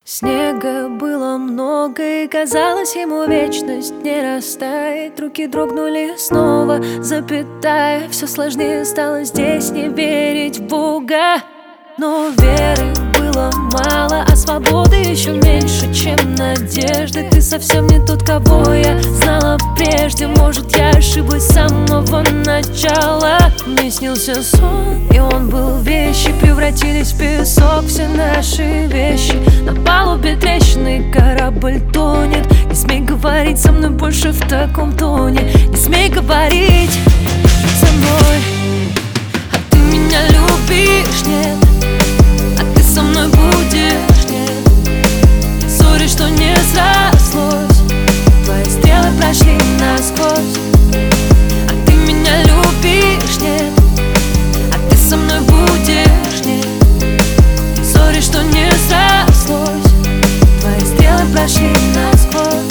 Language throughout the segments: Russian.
Снега было много, и казалось, ему вечность не растает. Руки дрогнули снова, запятая. Все сложнее стало здесь не верить в Бога. Но веры было мало, а свободы еще меньше, чем надежды. Ты совсем не тот, кого я знала прежде. Может, я ошиблась с самого начала. Мне снился сон, и он был вещи превратились в песок. Все наши вещи на палубе трещины, корабль тонет. Не смей говорить со мной больше в таком тоне. Не смей говорить со мной. А ты меня любишь, нет? А ты со мной будешь, нет? Сори, что не срослось. Твои стрелы прошли насквозь. А ты меня любишь, нет? А ты со мной будешь, нет? Сори, что не срослось. Твои стрелы прошли насквозь.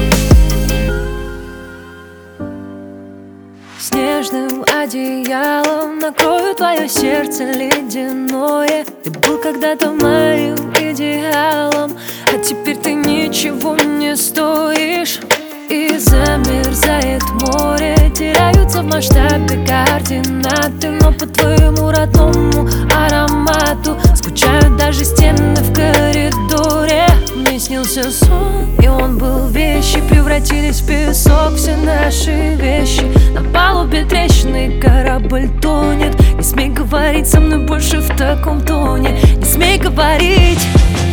Снежным одеялом накрою твое сердце ледяное. Ты был когда-то моим идеалом, а теперь ты ничего не стоишь. И замерзает море, теряются в масштабе координаты. Но по твоему родному аромату скучают даже стены в коридоре. Мне снился сон, и он был вещи превратились в песок. Все наши вещи на палубе трещины, корабль тонет. Не смей говорить со мной больше в таком тоне. Не смей говорить